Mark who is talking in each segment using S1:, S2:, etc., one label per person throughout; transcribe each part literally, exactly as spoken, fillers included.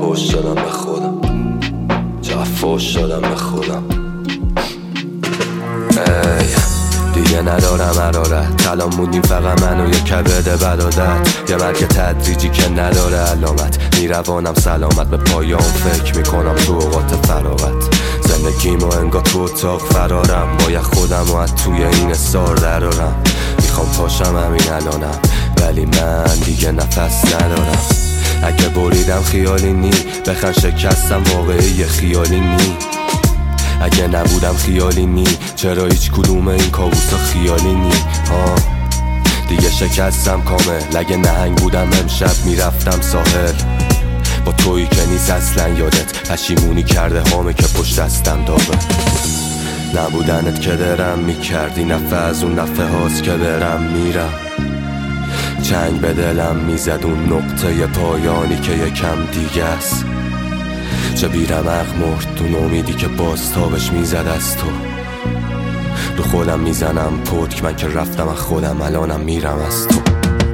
S1: فوش شدم به خودم، چقدر فوش شدم به خودم. ای دیگه ندارم حرارت، کلام موندیم فقط من و یه کبد برادت. یه مرگ تدریجی که نداره علامت، میروانم سلامت به پایان فکر میکنم تو اوقات فراغت. زندگیمو انگار تو اتاق فرارم، باید خودم و از توی این سار درارم. میخوام پاشم همین الانم ولی من دیگه نفس ندارم. اگه بریدم خیالی نی، بخن شکستم واقعی خیالی نی. اگه نبودم خیالی نی، چرا هیچ کدوم این کابوسا خیالی نی؟ ها دیگه شکستم کامل. اگه نهنگ بودم امشب میرفتم ساحل. با تویی که نیست اصلا یادت، پشیمونی کرده هامه که پشت دستم داغه. نبودنت که درم میکردی، نفع از اون نفع هاست که برم میرم. چنگ به دلم میزد اون نقطه پایانی که یکم دیگه است. چه بیرمق مرد اون امیدی که باز تابش میزد از تو. رو خودم میزنم پتک من که رفتم از خودم، الانم میرم از تو.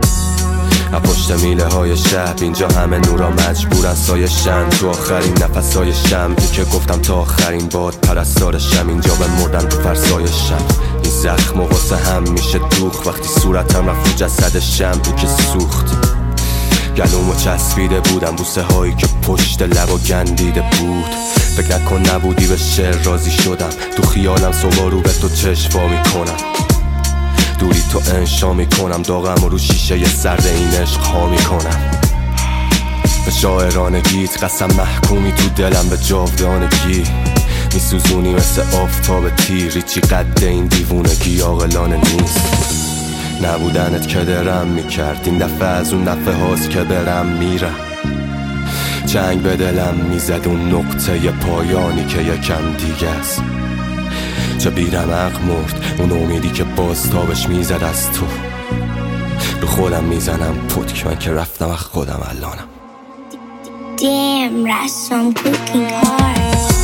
S1: از پشت میله های شب اینجا همه نورا مجبورن سایشن. تو آخرین نفس های شمعی که گفتم تا آخرین باد پرستارشم، اینجا به مردن تو فرسایشم. این زخم و واسه هم میشه دوخ وقتی صورتم رفت تو جسد شمعی که سوخت. گلومو چسبیده بودم بوسه هایی که پشت لبا گندیده بود. فکر نکن نبودی به شعر راضی شدم، تو خیالم صبح رو به تو چشوا میکنم. دوری تو انشا میکنم، داغم رو شیشه ی سرد این عشق ها میکنم. به شاعرانگیت قسم محکومی تو دلم به جاودانگی. میسوزونی مثل آفتاب تیری، چی قد این دیوونگی عاقلانه نیست. نبودنت که درم میکرد، این دفعه از اون دفعه هاست که برم میرم. چنگ به دلم میزد اون نقطه پایانی که یکم دیگه است. چه بیرمق مرد اون امیدی که باز تابش میزد از تو. رو خودم میزنم پتک من که رفتم از خودم الانم.
S2: Damn, Russ, I'm cooking hard.